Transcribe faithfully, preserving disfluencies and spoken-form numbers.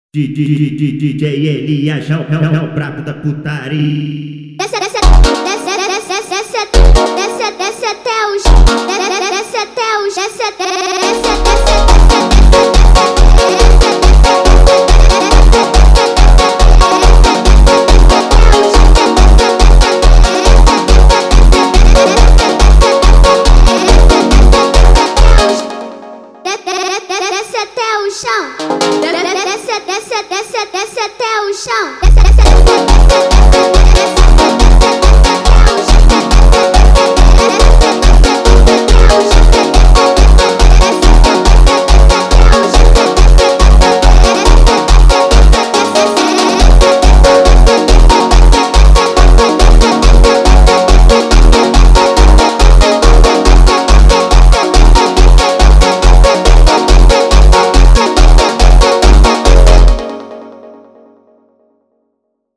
D J Elias é o, é o, é o brabo da putaria. Desce, desce, desce, desce, desce, desce, desce até os, desce até os, desce, desce, desce, desce até o chão. Desce, desce, desce, desce até o chão.